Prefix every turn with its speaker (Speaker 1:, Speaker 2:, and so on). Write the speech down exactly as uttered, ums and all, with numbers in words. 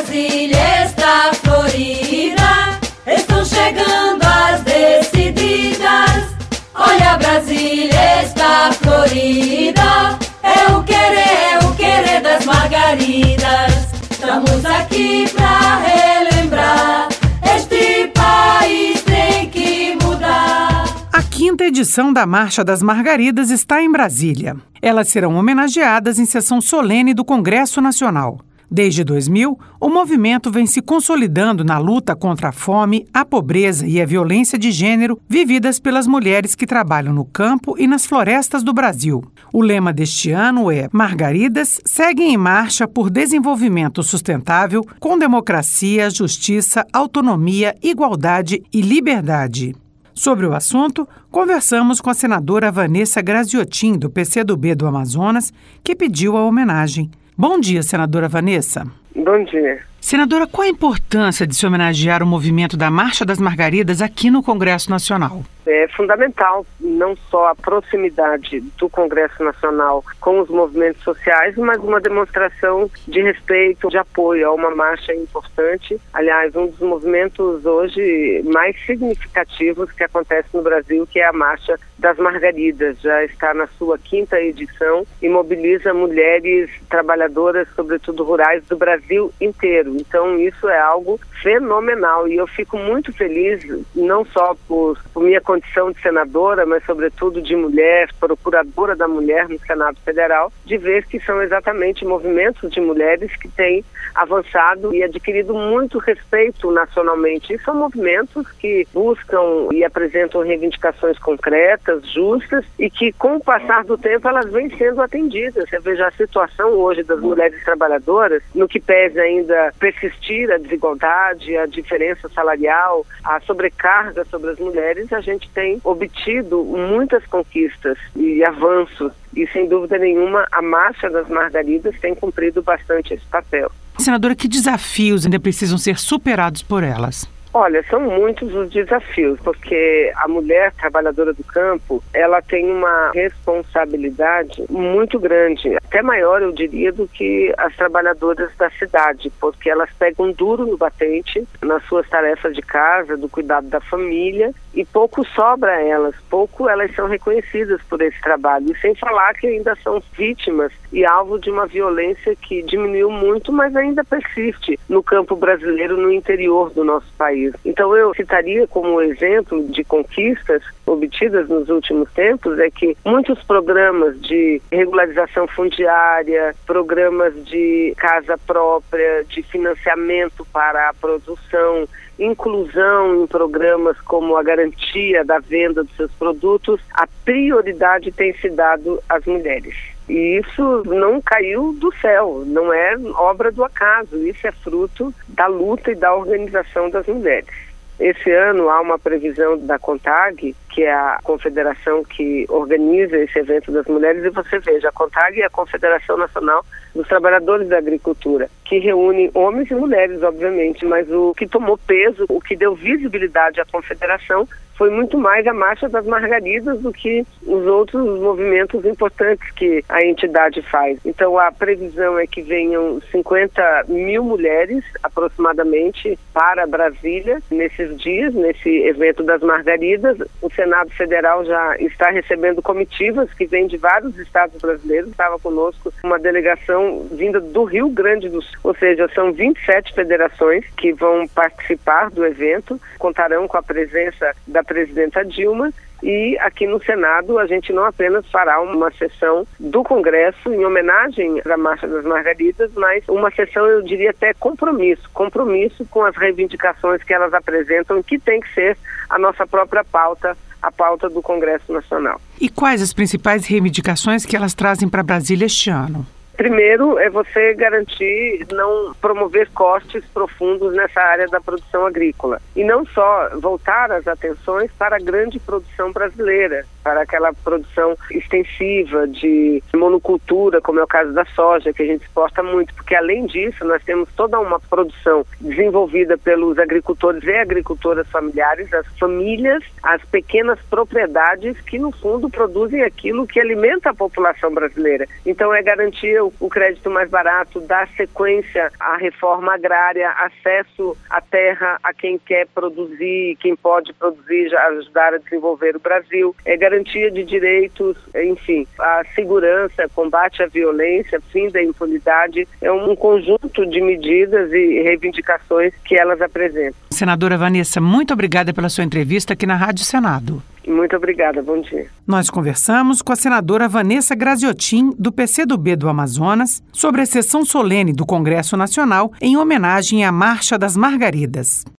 Speaker 1: Brasília está florida, estão chegando as decididas. Olha, Brasília está florida, é o querer, é o querer das margaridas. Estamos aqui pra relembrar, este país tem que mudar.
Speaker 2: A quinta edição da Marcha das Margaridas está em Brasília. Elas serão homenageadas em sessão solene do Congresso Nacional. Desde dois mil, o movimento vem se consolidando na luta contra a fome, a pobreza e a violência de gênero vividas pelas mulheres que trabalham no campo e nas florestas do Brasil. O lema deste ano é: Margaridas seguem em marcha por desenvolvimento sustentável com democracia, justiça, autonomia, igualdade e liberdade. Sobre o assunto, conversamos com a senadora Vanessa Graziotin, do P C do B do Amazonas, que pediu a homenagem. Bom dia, senadora Vanessa.
Speaker 3: Bom dia.
Speaker 2: Senadora, qual a importância de se homenagear o movimento da Marcha das Margaridas aqui no Congresso Nacional?
Speaker 3: É fundamental não só a proximidade do Congresso Nacional com os movimentos sociais, mas uma demonstração de respeito, de apoio a uma marcha importante. Aliás, um dos movimentos hoje mais significativos que acontece no Brasil, que é a Marcha das Margaridas. Já está na sua quinta edição e mobiliza mulheres trabalhadoras, sobretudo rurais, do Brasil inteiro. Então, isso é algo fenomenal e eu fico muito feliz, não só por, por minha condição de senadora, mas sobretudo de mulher, procuradora da mulher no Senado Federal, de ver que são exatamente movimentos de mulheres que têm avançado e adquirido muito respeito nacionalmente. E são movimentos que buscam e apresentam reivindicações concretas, justas, e que com o passar do tempo elas vêm sendo atendidas. Você veja a situação hoje das mulheres trabalhadoras, no que pese ainda persistir a desigualdade, a diferença salarial, a sobrecarga sobre as mulheres, a gente tem obtido muitas conquistas e avanços e, sem dúvida nenhuma, a Marcha das Margaridas tem cumprido bastante esse papel.
Speaker 2: Senadora, que desafios ainda precisam ser superados por elas?
Speaker 3: Olha, são muitos os desafios, porque a mulher trabalhadora do campo, ela tem uma responsabilidade muito grande, até maior, eu diria, do que as trabalhadoras da cidade, porque elas pegam duro no batente nas suas tarefas de casa, do cuidado da família, e pouco sobra a elas, pouco elas são reconhecidas por esse trabalho, e sem falar que ainda são vítimas e alvo de uma violência que diminuiu muito, mas ainda persiste no campo brasileiro, no interior do nosso país. Então eu citaria como exemplo de conquistas obtidas nos últimos tempos é que muitos programas de regularização fundiária, programas de casa própria, de financiamento para a produção, inclusão em programas como a garantia da venda dos seus produtos, a prioridade tem se dado às mulheres. E isso não caiu do céu, não é obra do acaso, isso é fruto da luta e da organização das mulheres. Esse ano há uma previsão da CONTAG, que é a confederação que organiza esse evento das mulheres, e você veja, a CONTAG é a Confederação Nacional dos Trabalhadores da Agricultura, que reúne homens e mulheres, obviamente, mas o que tomou peso, o que deu visibilidade à confederação, foi muito mais a Marcha das Margaridas do que os outros movimentos importantes que a entidade faz. Então a previsão é que venham cinquenta mil mulheres, aproximadamente, para Brasília nesses dias, nesse evento das Margaridas. O Senado Federal já está recebendo comitivas que vêm de vários estados brasileiros. Estava conosco uma delegação vinda do Rio Grande do Sul, ou seja, são vinte e sete federações que vão participar do evento, contarão com a presença da presidenta Dilma, e aqui no Senado a gente não apenas fará uma sessão do Congresso em homenagem à Marcha das Margaridas, mas uma sessão, eu diria até compromisso, compromisso com as reivindicações que elas apresentam, que tem que ser a nossa própria pauta, a pauta do Congresso Nacional.
Speaker 2: E quais as principais reivindicações que elas trazem para Brasília este ano?
Speaker 3: Primeiro é você garantir não promover cortes profundos nessa área da produção agrícola. E não só voltar as atenções para a grande produção brasileira, para aquela produção extensiva de monocultura, como é o caso da soja, que a gente exporta muito, porque além disso nós temos toda uma produção desenvolvida pelos agricultores e agricultoras familiares, as famílias, as pequenas propriedades que no fundo produzem aquilo que alimenta a população brasileira. Então é garantir o crédito mais barato, dar sequência à reforma agrária, acesso à terra a quem quer produzir, quem pode produzir, ajudar a desenvolver o Brasil, é garantia de direitos, enfim, a segurança, combate à violência, fim da impunidade, é um conjunto de medidas e reivindicações que elas apresentam.
Speaker 2: Senadora Vanessa, muito obrigada pela sua entrevista aqui na Rádio Senado.
Speaker 3: Muito obrigada, bom dia.
Speaker 2: Nós conversamos com a senadora Vanessa Graziotin, do P C do B do Amazonas, sobre a sessão solene do Congresso Nacional em homenagem à Marcha das Margaridas.